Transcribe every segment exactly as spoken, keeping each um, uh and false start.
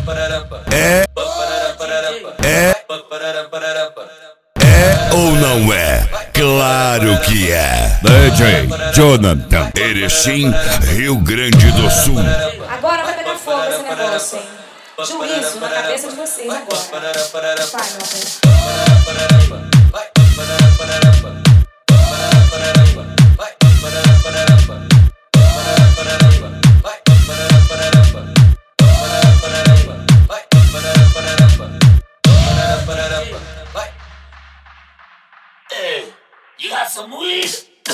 É, é, é ou não é? Claro que é. D J Jonathan, Erechim, Rio Grande do Sul. Agora vai pegar fogo esse negócio, hein? Juízo na cabeça de vocês agora. Vai, meu bem. Hey, you got some weed?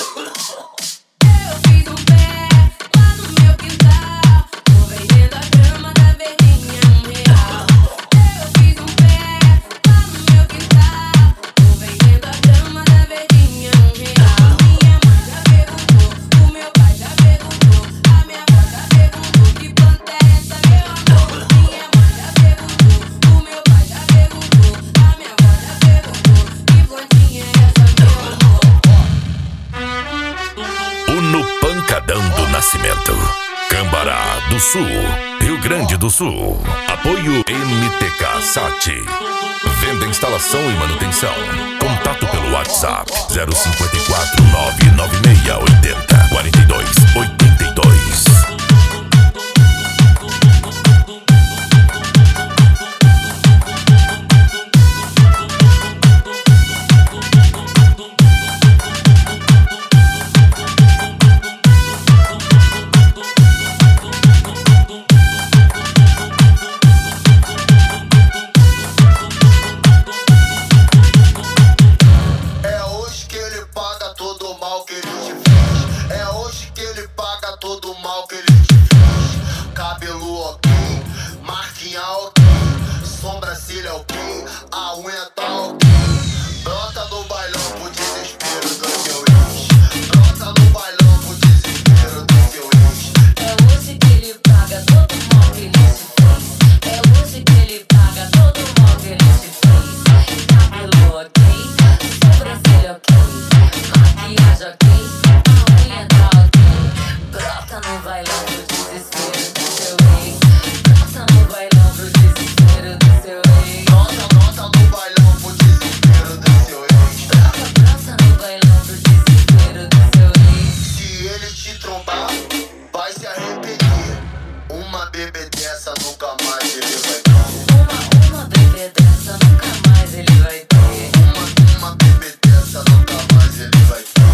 Eu fiz um pé lá no meu quintal, tô vendendo a grama da verdinha um real. Eu fiz um pé lá no meu quintal, tô vendendo a grama da verdinha um real. Minha mãe já perguntou, o meu pai já perguntou, a minha avó já perguntou, que planta é essa, meu amor? Minha mãe já perguntou, o meu pai já perguntou, a minha avó já perguntou, que plantinha é essa, meu amor? O No Pancadão do Nascimento, Cambará do Sul, Rio Grande do Sul. Apoio M T K Sat. Venda, instalação e manutenção. Contato pelo WhatsApp zero cinco quatro nove nove seis oito zero quatro dois oito dois. Sobrancelha ok, a unha tá ok. Brota no bailão pro desespero do seu ex. Brota no bailão pro desespero do seu ex. É hoje que ele paga todo o mal que ele se fez. É hoje que ele paga todo o mal que ele se fez. Cabelo ok, sobrancelha ok, maquiagem ok, a unha tá ok. Brota no bailão pro desespero do seu ex. Brota no bailão pro desespero do seu ex. Brota, brota no bailão pro desespero do seu ex. Brota, brota no bailão pro desespero do seu ex. Se ele te trombar, vai se arrepender. Uma bebê dessa nunca mais ele vai ter. Uma, uma bebê dessa nunca mais ele vai ter. Uma, uma bebê dessa nunca mais ele vai ter.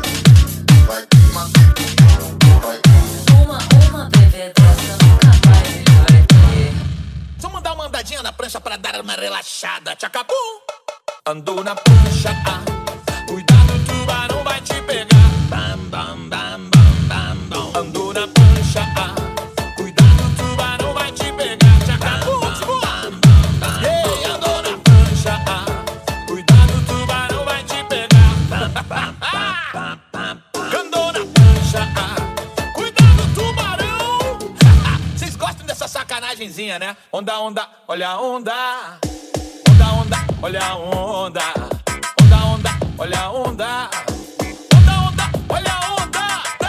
Vai ter uma bebê, vai ter. Uma, uma bebê dessa nunca mais ele vai ter. Só mandar uma andadinha na prancha pra dar uma relaxada. Tchacapum! Andou na prancha, ah. Cuidado, o tubarão vai te pegar. Bam, bam, bam, bam, bam, bam. Andou na prancha, ah. Cuidado, o tubarão vai te pegar. Tchacapum! Bam, bam, bam. Yeah, andou na prancha, ah. Cuidado, o tubarão vai te pegar. Bam, bam, bam, bam, bam. Andou na prancha, ah. Cuidado, tubarão! Vocês gostam dessa sacanagemzinha, né? Onda, onda, olha a onda. Onda, onda, olha a onda. Onda, onda, olha a onda. Onda, onda, olha a onda.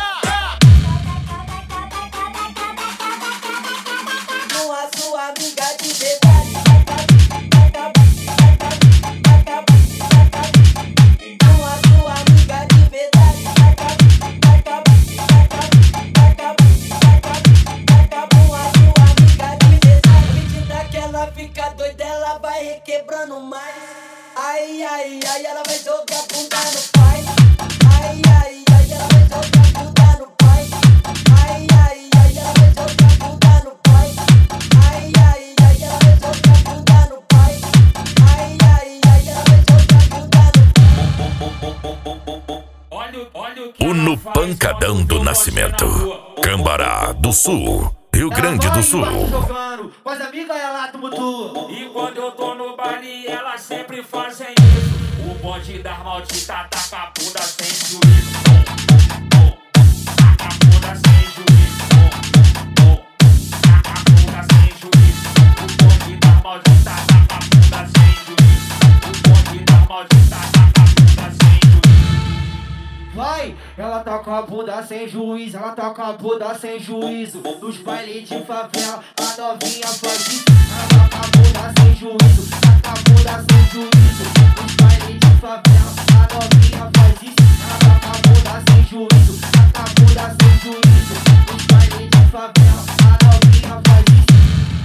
Com a sua amiga de verdade. Com a sua amiga de verdade. Com a sua amiga de verdade. À medida que ela fica doida, ela vai requebrando mais. Ai, ai, ai, ela vai jogar bunda no pai. Ai, ai, ai, ela vai jogar bunda no pai. Ai, ai, ai, ela vai jogar bunda no pai. Ai, ai, ai, ela vai jogar bunda no pai. Ai, ai, ai, ela vai jogar bunda no pai. O No Pancadão do Nascimento, Cambará do Sul, Rio Grande do Sul. Mas amiga, ela tumultua. E quando eu tô no baile, elas sempre fazem isso. O bonde das malditas taca a bunda sem juízo. Taca a bunda sem juízo. Taca a bunda sem juízo. O bonde das malditas taca a bunda sem juízo. O bonde das malditas taca a bunda sem juízo. Vai! Ela toca a bunda sem juízo, ela toca a bunda sem juízo. Nos bailes de favela, a novinha faz isso. Ela toca a bunda sem juízo, toca a bunda sem juízo. Nos bailes de favela, a novinha faz isso. Ela toca a bunda sem juízo, toca a bunda sem juízo. Nos bailes de favela, a novinha faz isso.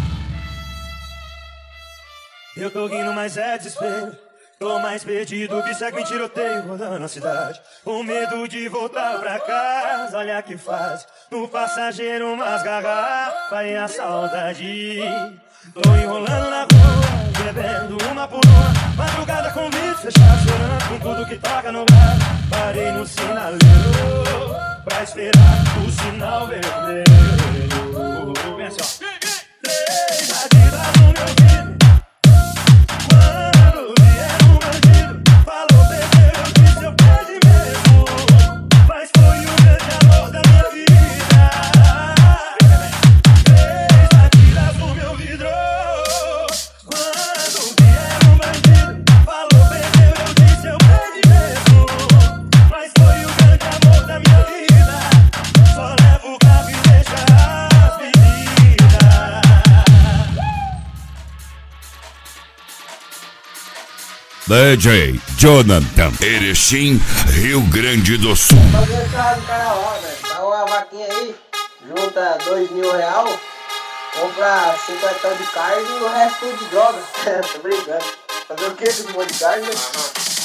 Eu tô rindo, mas é desespero. Tô mais perdido que segue em tiroteio rodando a cidade. Com medo de voltar pra casa, olha que faz. No passageiro umas garrafas e a saudade. Tô enrolando na rua, bebendo uma por uma. Madrugada com vidro fechado, chorando com tudo que toca no rádio. Parei no sinaleiro pra esperar o sinal vermelho. Vem assim, ó. Três batidas no meu ouvido. Quando vier um bandido, falou bebê, eu disse eu perdi mesmo. Mas foi o grande amor da minha vida. Três batidas no meu vidro. Quando vier um bandido, falou bebê, eu disse eu perdi mesmo. Mas foi o grande amor da minha vida. Só levo o carro e deixa as bebidas. D J Jonathan, Erechim, Rio Grande do Sul. Fazer um churrasco no carnaval, velho. Paga uma vaquinha aí, junta dois mil real, compra cinquenta de carne e o resto tudo de droga. Tô brincando. Fazer o que com um monte de carne?